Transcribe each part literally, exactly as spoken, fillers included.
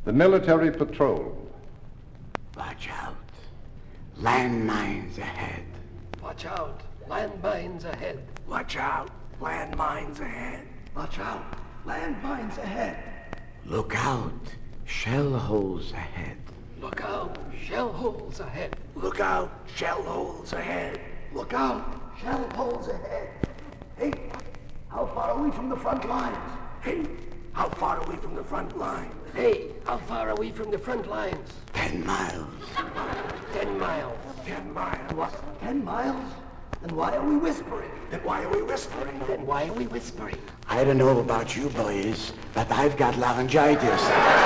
The military patrol. Watch out. Landmines ahead. Watch out. Landmines ahead. Watch out. Landmines ahead. Watch out. Landmines ahead. Look out. Shell holes ahead. Look out. Shell holes ahead. Look out. Shell holes ahead. Look out. Shell holes ahead. Hey, how far are we from the front lines? Hey, how far are we from the front lines? Hey, how far are we from the front lines? Ten miles. Ten miles. Ten miles. What? Ten miles? Then why are we whispering? Then why are we whispering? Then why are we whispering? I don't know about you boys, but I've got laryngitis.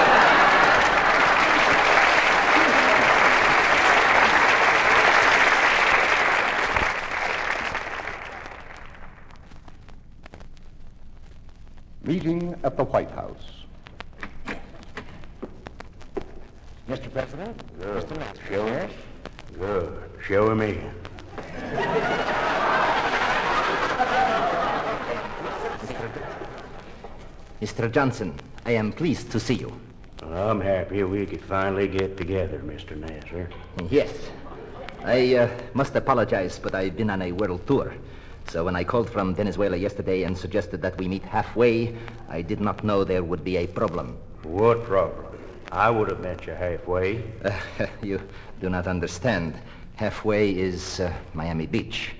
Meeting at the White House. Mister President? Good. Mister Master. Show us? Good. Show him in. Mister Johnson, I am pleased to see you. Well, I'm happy we could finally get together, Mister Nasser. Yes. I uh, must apologize, but I've been on a world tour. So when I called from Venezuela yesterday and suggested that we meet halfway, I did not know there would be a problem. What problem? I would have met you halfway. Uh, you do not understand. Halfway is uh, Miami Beach.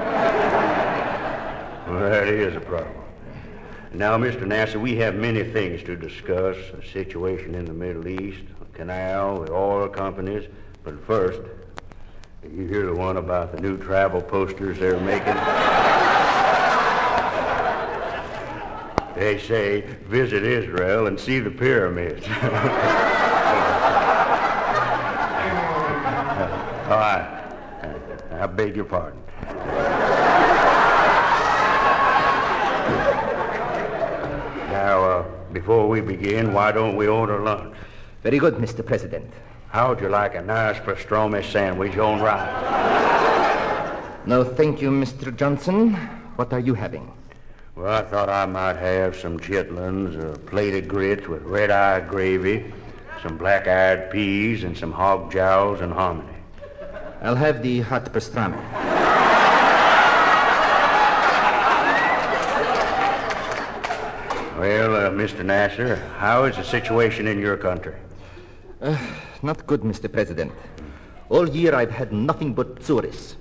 Well, that is a problem. Now, Mister Nasser, we have many things to discuss. The situation in the Middle East, the canal, the oil companies. But first, you hear the one about the new travel posters they're making? They say, visit Israel and see the pyramids. All right. I beg your pardon. Now, uh, before we begin, why don't we order lunch? Very good, Mister President. How would you like a nice pastrami sandwich on rice? No, thank you, Mister Johnson. What are you having? Well, I thought I might have some chitlins, a plate of grits with red-eye gravy, some black-eyed peas, and some hog jowls and hominy. I'll have the hot pastrami. Well, uh, Mister Nasser, how is the situation in your country? Uh, not good, Mister President. All year I've had nothing but tsuris.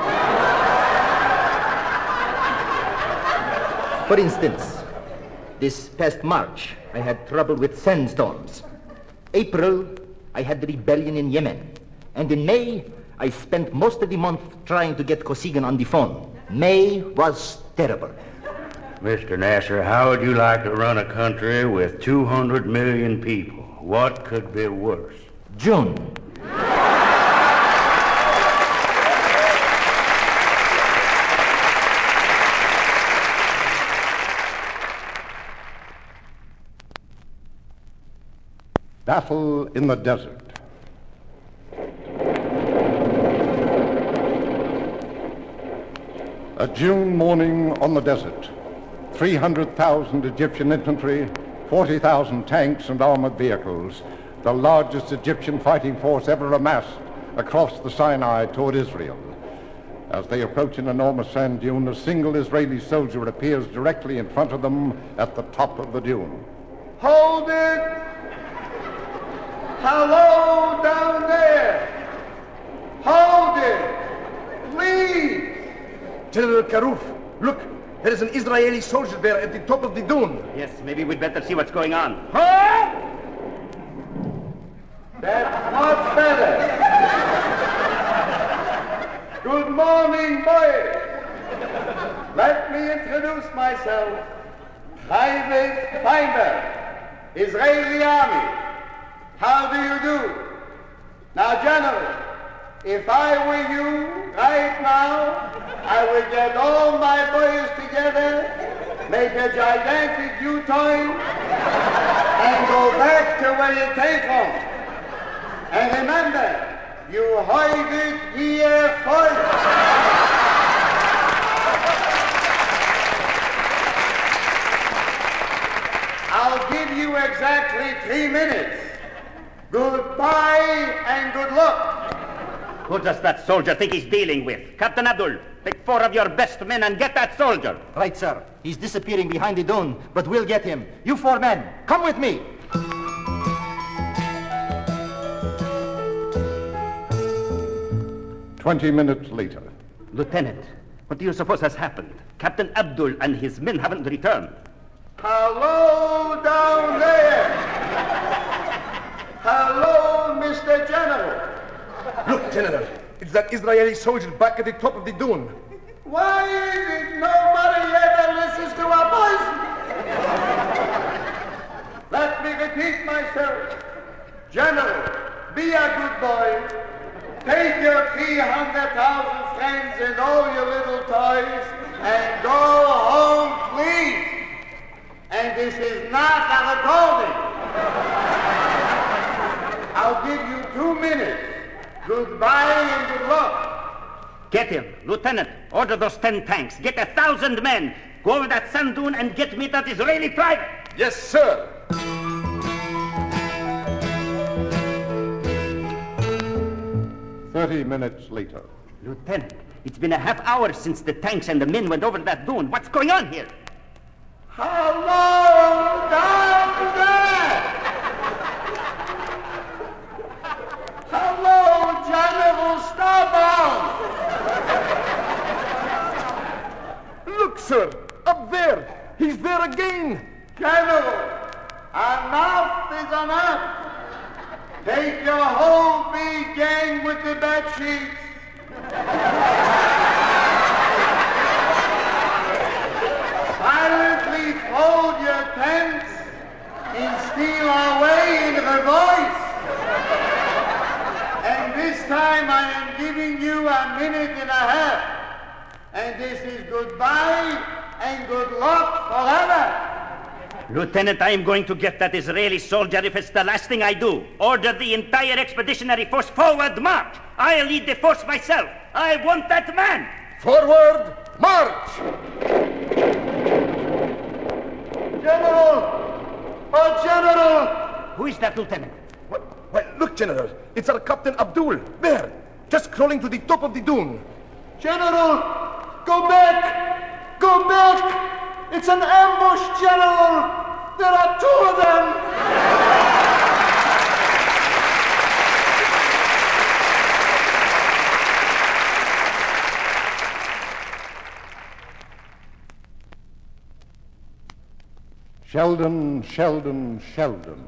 For instance, this past March, I had trouble with sandstorms. April, I had the rebellion in Yemen. And in May, I spent most of the month trying to get Kosygin on the phone. May was terrible. Mister Nasser, how would you like to run a country with two hundred million people? What could be worse? June. Battle in the desert. A June morning on the desert. three hundred thousand Egyptian infantry, forty thousand tanks and armored vehicles, the largest Egyptian fighting force ever amassed across the Sinai toward Israel. As they approach an enormous sand dune, a single Israeli soldier appears directly in front of them at the top of the dune. Hold it! Hello down there! Hold it! Please! General Karuf, look! There is an Israeli soldier there at the top of the dune. Yes, maybe we'd better see what's going on. Huh? That's much better. Good morning, boys. Let me introduce myself. Private Feinberg, Israeli Army. How do you do? Now, General, if I were you right now, I would get all my boys together, make a gigantic U-turn, and go back to where you came from. And remember, you heard it here first. I'll give you exactly three minutes. Goodbye and good luck. Who does that soldier think he's dealing with? Captain Abdul, pick four of your best men and get that soldier. Right, sir. He's disappearing behind the dune, but we'll get him. You four men, come with me. Twenty minutes later. Lieutenant, what do you suppose has happened? Captain Abdul and his men haven't returned. Hello down there. Hello, Mister General. Look, General, it's that Israeli soldier back at the top of the dune. Why is it nobody ever listens to our voice? Let me repeat myself. General, be a good boy. Take your three hundred thousand friends and all your little toys and go home, please. And this is not a recording. I'll give you two minutes. Goodbye and good luck. Get him. Lieutenant, order those ten tanks. Get a thousand men. Go over that sand dune and get me that Israeli private. Yes, sir. Thirty minutes later. Lieutenant, it's been a half hour since the tanks and the men went over that dune. What's going on here? Hello down there. Hello, General Starbound. Look, sir, up there. He's there again. General, enough is enough. Take your whole big gang with the bed sheets. Silently fold your tents and steal away in revoice. And this time I am giving you a minute and a half. And this is goodbye and good luck forever. Lieutenant, I am going to get that Israeli soldier if it's the last thing I do. Order the entire expeditionary force forward march. I'll lead the force myself. I want that man. Forward march! General! Oh, General! Who is that, Lieutenant? Well, well, look, General. It's our Captain Abdul. There, just crawling to the top of the dune. General! Go back! Go back! It's an ambush, General! There are two of them! Sheldon, Sheldon, Sheldon.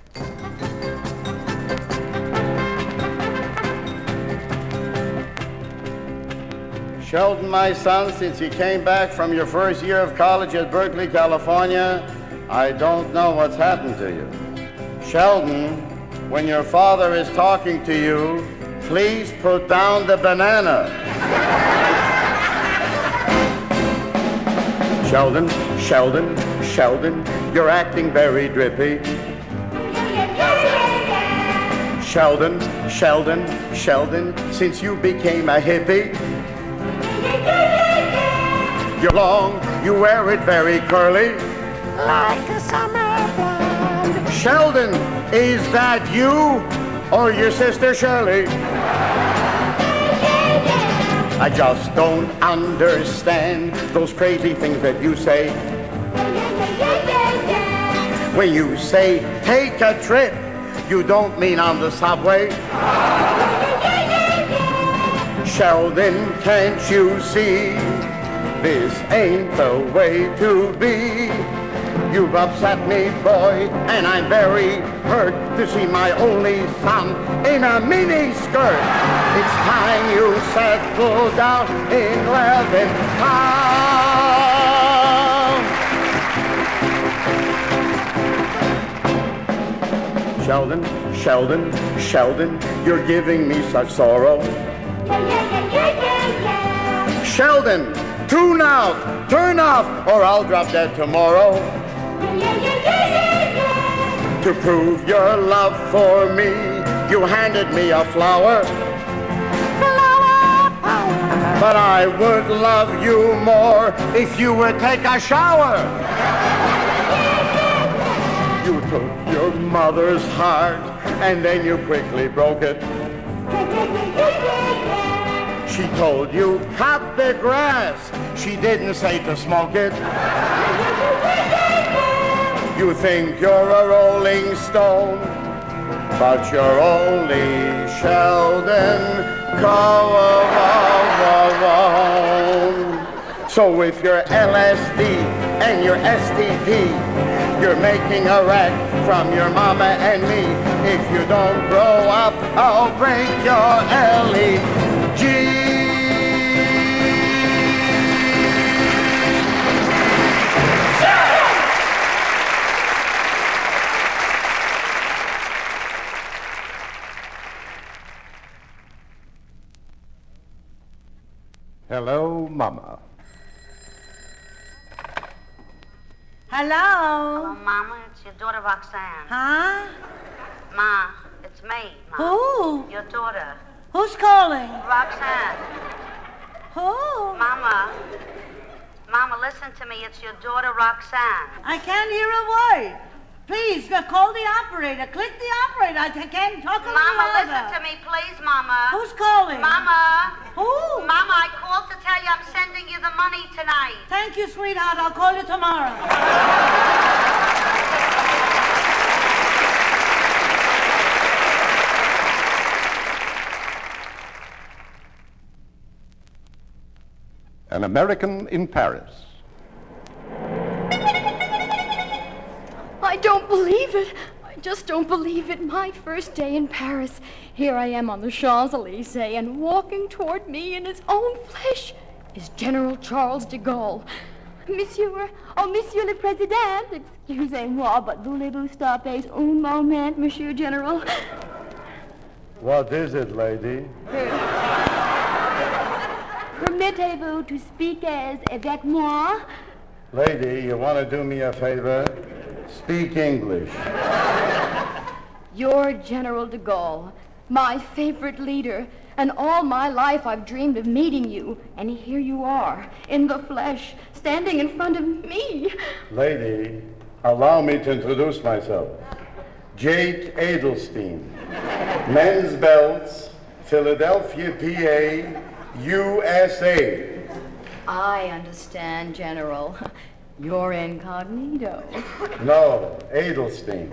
Sheldon, my son, since you came back from your first year of college at Berkeley, California, I don't know what's happened to you. Sheldon, when your father is talking to you, please put down the banana. Sheldon, Sheldon, Sheldon, you're acting very drippy. Sheldon, Sheldon, Sheldon, since you became a hippie, you're long, you wear it very curly, like a summer blonde. Sheldon, is that you or your sister Shirley? I just don't understand those crazy things that you say. When you say take a trip, you don't mean on the subway. Sheldon, can't you see? This ain't the way to be. You've upset me, boy, and I'm very hurt to see my only son in a mini skirt. It's time you settle down in Levin town. Sheldon, Sheldon, Sheldon, you're giving me such sorrow. Sheldon, tune out, turn off, or I'll drop dead tomorrow. To prove your love for me, you handed me a flower. But I would love you more if you would take a shower. You took your your mother's heart, and then you quickly broke it. She told you, cut the grass. She didn't say to smoke it. You think you're a rolling stone, but you're only Sheldon Colquhoun. So with your L S D and your S T D, you're making a wreck from your mama and me. If you don't grow up, I'll break your L E G. Hello, Mama. Hello? Hello, Mama. It's your daughter, Roxanne. Huh? Ma, it's me, Ma. Who? Your daughter. Who's calling? Roxanne. Who? Mama. Mama, listen to me. It's your daughter, Roxanne. I can't hear a word. Please, go call the operator. Click the operator. I can't talk a little Mama, louder. listen to me, please, Mama. Who's calling? Mama. Who? Mama, I called to tell you I'm sending you the money tonight. Thank you, sweetheart. I'll call you tomorrow. An American in Paris. I don't believe it. I just don't believe it. My first day in Paris. Here I am on the Champs-Elysees, and walking toward me in his own flesh is General Charles de Gaulle. Monsieur, oh, Monsieur le Président, excusez-moi, but voulez-vous stopper un moment, Monsieur General? What is it, lady? Permettez-vous to speak as avec moi? Lady, you want to do me a favor? Speak English. You're General de Gaulle, my favorite leader, and all my life I've dreamed of meeting you, and here you are, in the flesh, standing in front of me. Lady, allow me to introduce myself. Jake Edelstein, men's belts, Philadelphia, P A, U S A. I understand, General. You're incognito. No, Edelstein.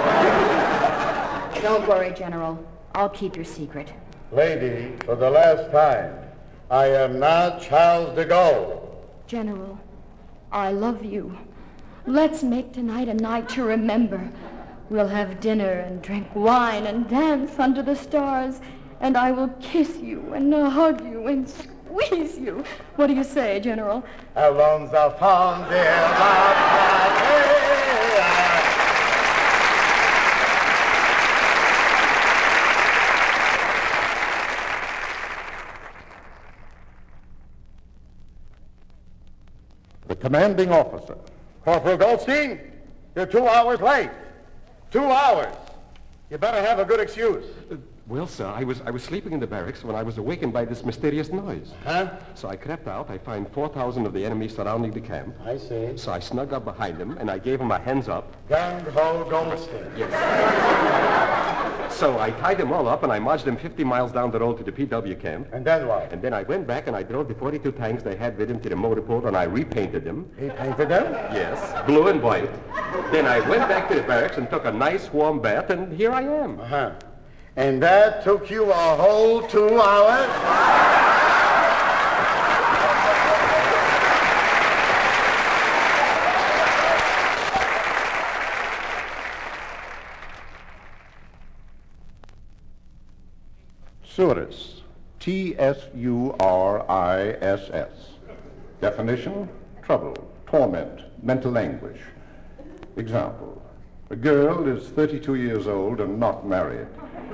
Don't worry, General. I'll keep your secret. Lady, for the last time, I am not Charles de Gaulle. General, I love you. Let's make tonight a night to remember. We'll have dinner and drink wine and dance under the stars, and I will kiss you and hug you and squeeze you. What do you say, General? Allons enfants de la patrie. The commanding officer. Corporal Goldstein, you're two hours late. Two hours. You better have a good excuse. Uh, well, sir, I was I was sleeping in the barracks when I was awakened by this mysterious noise. Huh? So I crept out. I find four thousand of the enemy surrounding the camp. I see. So I snuck up behind them, and I gave them a hands up. Gung-ho Goldstein. Yes. So I tied them all up, and I marched them fifty miles down the road to the P W camp. And then what? And then I went back, and I drove the forty-two tanks they had with them to the motor pool, and I repainted them. Repainted them? Yes, blue and white. Then I went back to the barracks and took a nice warm bath, and here I am. Uh-huh. And that took you a whole two hours? Tsuris. T S U R I S S. Definition: trouble, torment, mental anguish. Example: a girl is thirty-two years old and not married.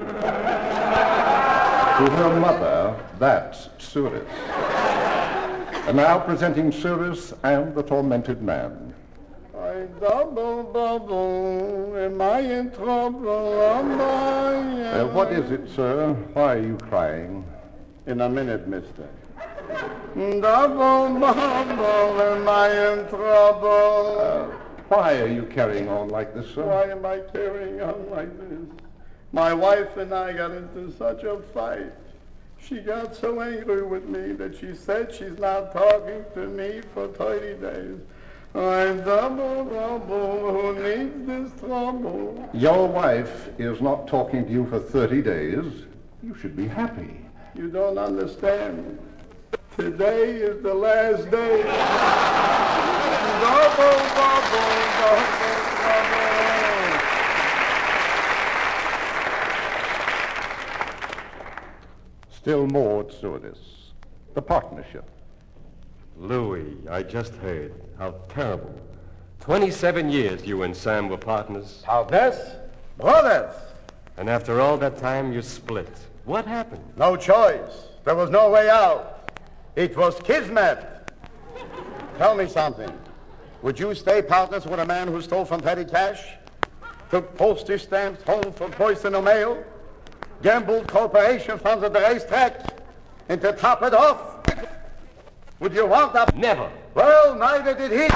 To her mother, that's Tsuris. And now presenting Tsuris and the tormented man. I double bubble, am I in trouble? Am I? Uh, what is it, sir? Why are you crying? In a minute, mister. Double bubble, am I in trouble? Uh, Why are you carrying on like this, sir? Why am I carrying on like this? My wife and I got into such a fight. She got so angry with me that she said she's not talking to me for thirty days. I'm double, double, who needs this trouble? Your wife is not talking to you for thirty days. You should be happy. You don't understand. Today is the last day. Double, double, double, double. Still more stewardess. The partnership. Louis, I just heard. How terrible. Twenty-seven years you and Sam were partners. How this? Brothers. And after all that time, you split. What happened? No choice. There was no way out. It was kismet. Tell me something. Would you stay partners with a man who stole from petty cash? Took postage stamps home from Poison mail? Gambled corporation funds at the racetrack? And to top it off, would you want that? Never. Well, neither did he.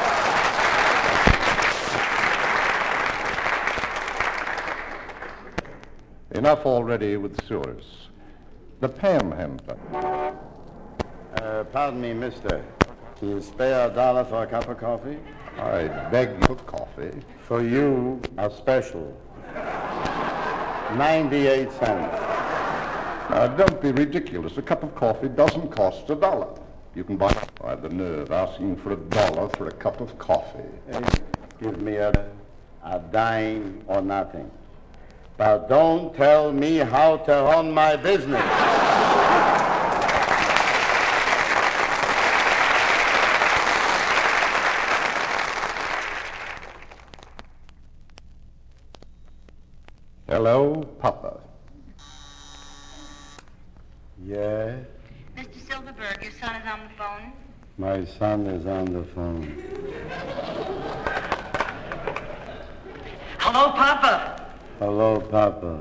Enough already with Sewers. The panhandler. Uh, pardon me, mister. Can you spare a dollar for a cup of coffee? I beg you for coffee. For you, a special. ninety-eight cents. Now, don't be ridiculous. A cup of coffee doesn't cost a dollar. You can buy... I have the nerve asking for a dollar for a cup of coffee. Hey, give me a, a dime or nothing. But don't tell me how to run my business. Hello, Papa. Yes? Mister Silverberg, your son is on the phone. My son is on the phone. Hello, Papa. Hello, Papa.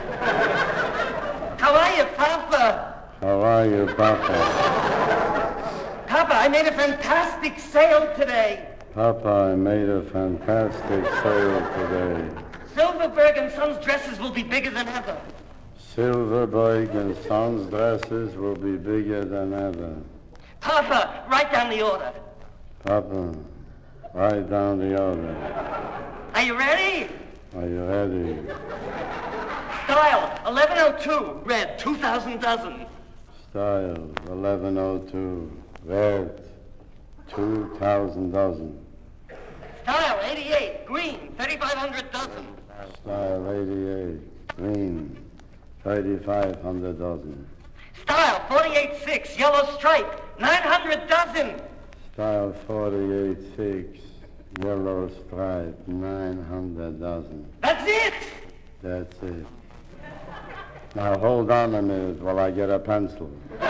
How are you, Papa? How are you, Papa? Papa, I made a fantastic sale today. Papa, I made a fantastic sale today. Silverberg and Sons dresses will be bigger than ever. Silverberg and Sons dresses will be bigger than ever. Papa, write down the order. Papa, write down the order. Are you ready? Are you ready? Style, eleven oh two, red, two thousand dozen. Style, eleven oh two, red, two thousand dozen. Style, eighty-eight, green, thirty-five hundred dozen. Style, eighty-eight, green, thirty-five hundred dozen. Style, forty-eight six, yellow stripe, nine hundred dozen. Style, forty-eight six, yellow stripe, nine hundred dozen. That's it! That's it. Now hold on a minute while I get a pencil.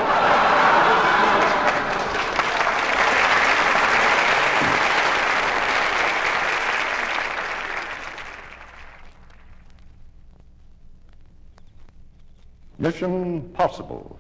Mission possible.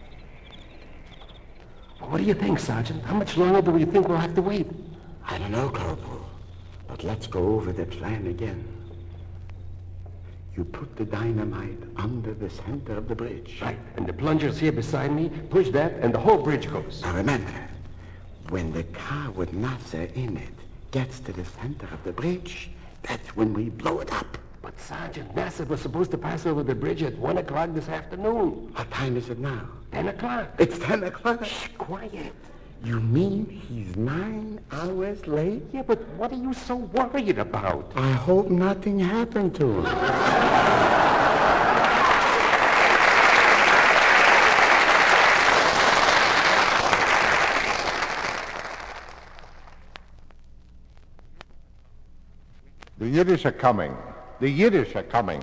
What do you think, Sergeant? How much longer do we think we'll have to wait? I don't know, Corporal. But let's go over the plan again. You put the dynamite under the center of the bridge. Right. And the plunger's here beside me. Push that, and the whole bridge goes. Now remember, when the car with Nasser in it gets to the center of the bridge, that's when we blow it up. But, Sergeant, Nasser was supposed to pass over the bridge at one o'clock this afternoon. What time is it now? Ten o'clock. It's ten o'clock? Shh, quiet. You mean he's nine hours late? Yeah, but what are you so worried about? I hope nothing happened to him. The Yiddish are coming. The Yiddish are coming.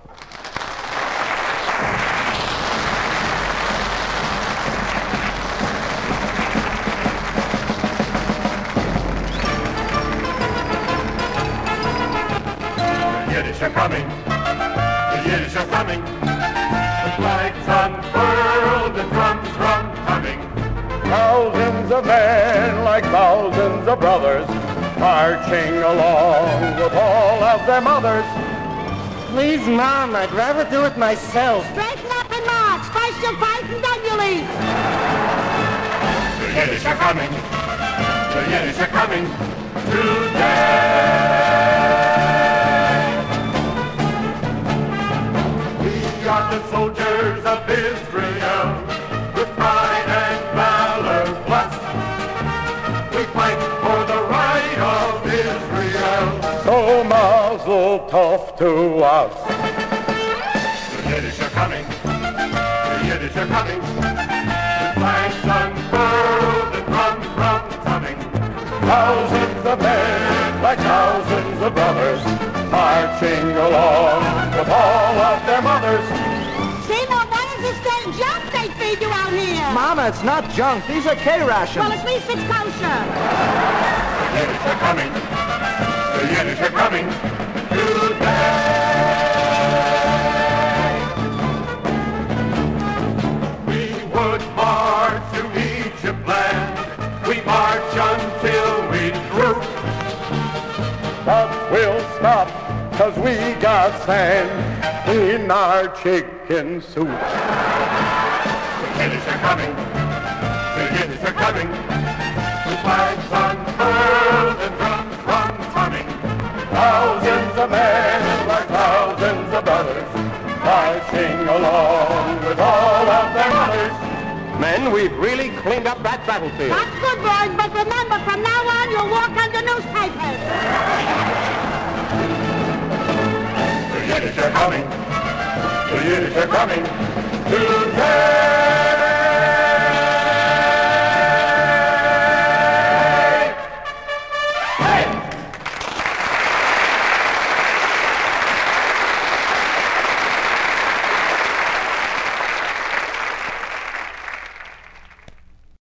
The Yiddish are coming. The Yiddish are coming. The flags unfurled, the drums drum coming. Thousands of men like thousands of brothers marching along with all of their mothers. Please, Mom, I'd rather do it myself. Straighten up and march. First you fight and then you leave. The Yiddish are coming. The Yiddish are coming today. We are the soldiers of Israel, with pride and valor plus. We fight for the right of Israel. So mazel tov to us. The Yiddish are coming. The Yiddish are coming. With flags unfurled and drums drum drumming. Thousands of men, like thousands of brothers, marching along with all of their mothers. See, now, why is this damn junk they feed you out here? Mama, it's not junk. These are K-rations. Well, at least it's kosher. The Yiddish are coming. The Yiddish are coming today. We would march to Egypt land. We march until we droop. But we'll stop, cause we got sand in our chicken soup. The Yiddish are coming. The Yiddish are coming. With flags unfurled and drums drum drumming. Thousands of men, like thousands of brothers, marching along with all of their mothers. Men, we've really cleaned up that battlefield. That's good, boys, but remember, from now on, you'll walk under newspapers. The Yiddish are coming. The Yiddish are coming today.